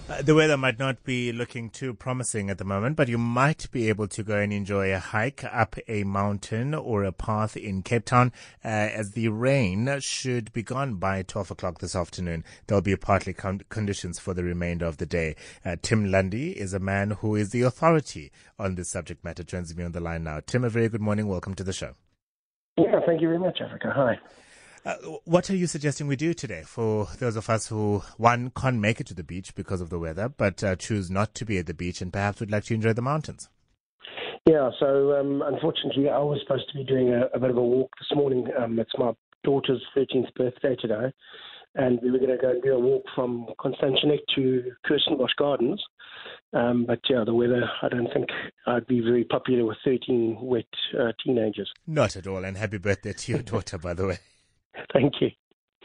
The weather might not be looking too promising at the moment, but you might be able to go and enjoy a hike up a mountain or a path in Cape Town, as the rain should be gone by 12 o'clock this afternoon. There'll be partly conditions for the remainder of the day. Tim Lundy is a man who is the authority on this subject matter. Joins me on the line now. Tim, a very good morning. Welcome to the show. Yeah, thank you very much, Africa. Hi. What are you suggesting we do today for those of us who, one, can't make it to the beach because of the weather, but choose not to be at the beach and perhaps would like to enjoy the mountains? Yeah, so unfortunately, I was supposed to be doing a bit of a walk this morning. It's my daughter's 13th birthday today, and we were going to go and do a walk from Constantinek to Kirstenbosch Gardens. But yeah, the weather, I don't think I'd be very popular with 13 wet teenagers. Not at all, and happy birthday to your daughter, by the way. Thank you.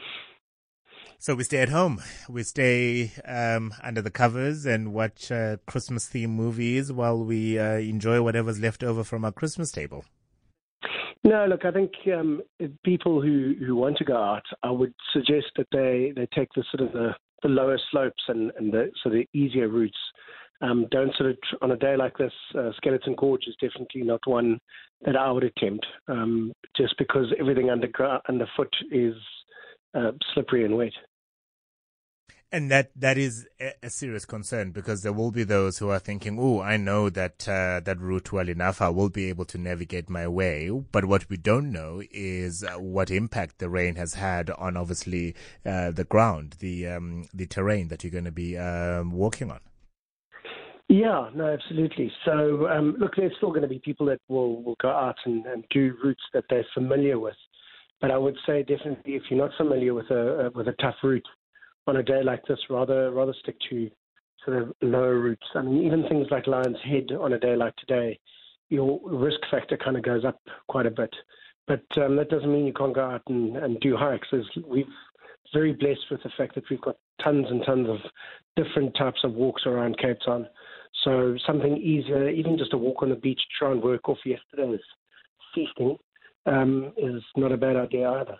So we stay at home. We stay under the covers and watch Christmas-themed movies while we enjoy whatever's left over from our Christmas table. No, look, I think people who want to go out, I would suggest that they take the sort of the lower slopes and the sort of easier routes. Don't sort of, on a day like this, Skeleton Gorge is definitely not one that I would attempt, just because everything underfoot is slippery and wet. And that is a serious concern, because there will be those who are thinking, oh, I know that route well enough. I will be able to navigate my way. But what we don't know is what impact the rain has had on, obviously, the ground, the terrain that you're going to be walking on. Yeah, no, absolutely. So, look, there's still going to be people that will go out and do routes that they're familiar with. But I would say definitely, if you're not familiar with a tough route on a day like this, rather stick to sort of lower routes. I mean, even things like Lion's Head on a day like today, your risk factor kind of goes up quite a bit. But that doesn't mean you can't go out and do hikes. We're very blessed with the fact that we've got tons and tons of different types of walks around Cape Town. So something easier, even just a walk on the beach to try and work off yesterday's feasting, is not a bad idea either.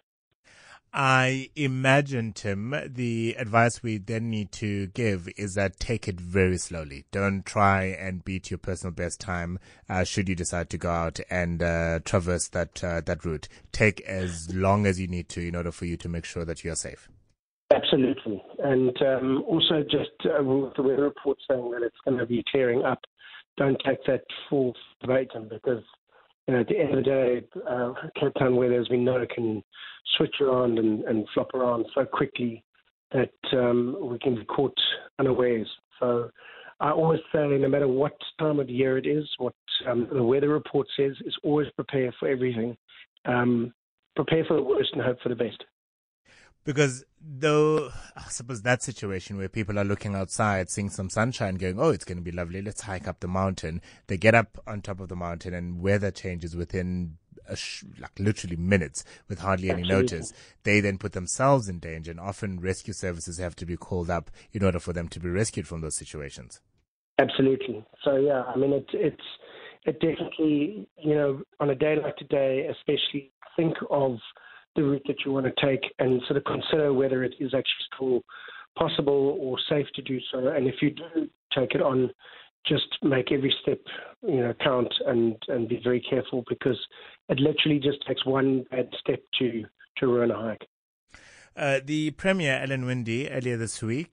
I imagine, Tim, the advice we then need to give is that take it very slowly. Don't try and beat your personal best time should you decide to go out and traverse that route. Take as long as you need to in order for you to make sure that you're safe. Absolutely. And also just with the weather report saying that it's going to be clearing up, don't take that full verbatim, because at the end of the day, Cape Town weather, as we know, can switch around and flop around so quickly that we can be caught unawares. So I always say, no matter what time of the year it is, what the weather report says, is always prepare for everything. Prepare for the worst and hope for the best. Because though, I suppose that situation where people are looking outside, seeing some sunshine, going, oh, it's going to be lovely, let's hike up the mountain. They get up on top of the mountain and weather changes within like literally minutes with hardly any notice. They then put themselves in danger, and often rescue services have to be called up in order for them to be rescued from those situations. Absolutely. So, yeah, I mean, it definitely, on a day like today, especially think of the route that you want to take and sort of consider whether it is actually still possible or safe to do so. And if you do take it on, just make every step, count and be very careful, because it literally just takes one bad step to ruin a hike. The Premier, Alan Winde, earlier this week,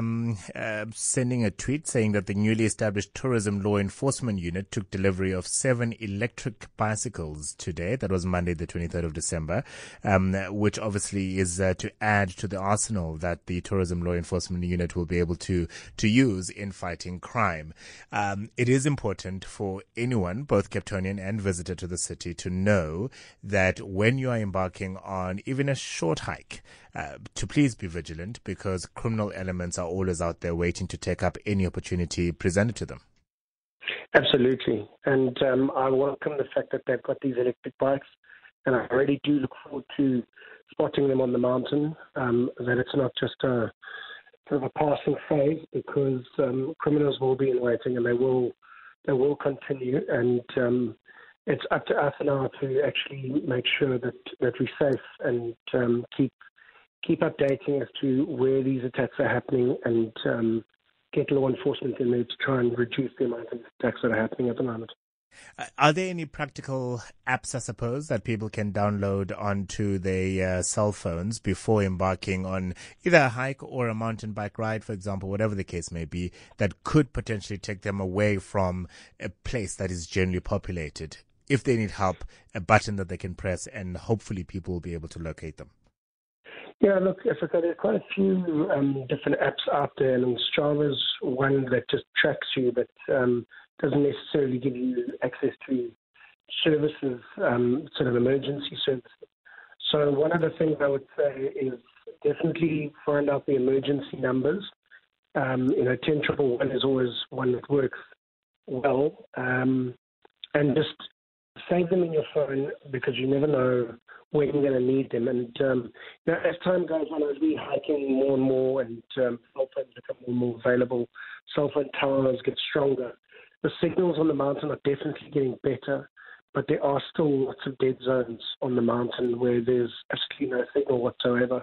sending a tweet saying that the newly established Tourism Law Enforcement Unit took delivery of 7 electric bicycles today. That was Monday, the 23rd of December, which obviously is to add to the arsenal that the Tourism Law Enforcement Unit will be able to use in fighting crime. It is important for anyone, both Capetonian and visitor to the city, to know that when you are embarking on even a short hike, to please be vigilant, because criminal elements are always out there waiting to take up any opportunity presented to them. Absolutely. And I welcome the fact that they've got these electric bikes, and I really do look forward to spotting them on the mountain, that it's not just a sort of a passing phase, because criminals will be in waiting, and they will continue. And it's up to us now to actually make sure that we're safe and keep updating as to where these attacks are happening, and get law enforcement in there to try and reduce the amount of attacks that are happening at the moment. Are there any practical apps, I suppose, that people can download onto their cell phones before embarking on either a hike or a mountain bike ride, for example, whatever the case may be, that could potentially take them away from a place that is generally populated? If they need help, a button that they can press, and hopefully people will be able to locate them. Yeah, look, Africa, there are quite a few different apps out there, and Strava's one that just tracks you, but doesn't necessarily give you access to services, sort of emergency services. So one of the things I would say is definitely find out the emergency numbers. 10111 is always one that works well, and just save them in your phone because you never know when you're going to need them. And as time goes on, as we're hiking more and more, and cell phones become more and more available, cell phone towers get stronger. The signals on the mountain are definitely getting better, but there are still lots of dead zones on the mountain where there's absolutely no signal whatsoever.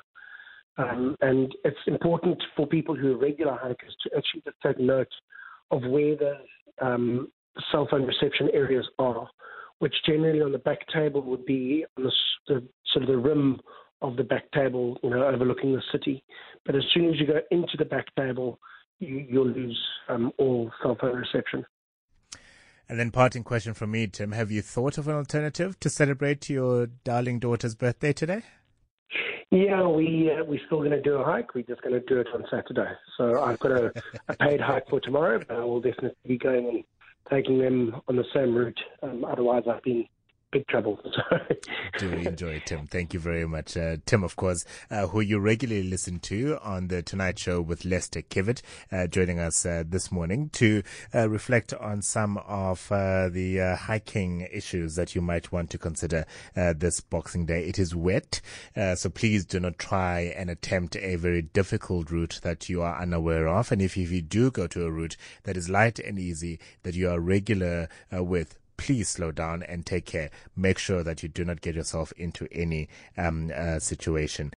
And it's important for people who are regular hikers to actually just take note of where the cell phone reception areas are, which generally on the back table would be on the sort of the rim of the back table, overlooking the city. But as soon as you go into the back table, you'll lose all cell phone reception. And then parting question from me, Tim, have you thought of an alternative to celebrate your darling daughter's birthday today? Yeah, we're still going to do a hike. We're just going to do it on Saturday. So I've got a paid hike for tomorrow, but I will definitely be going and taking them on the same route. Otherwise, I've been big trouble. Do enjoy, Tim. Thank you very much. Tim, of course, who you regularly listen to on the Tonight Show with Lester Kivitt, joining us this morning to reflect on some of the hiking issues that you might want to consider this Boxing Day. It is wet, so please do not try and attempt a very difficult route that you are unaware of. And if you do go to a route that is light and easy, that you are regular with, please slow down and take care. Make sure that you do not get yourself into any situation.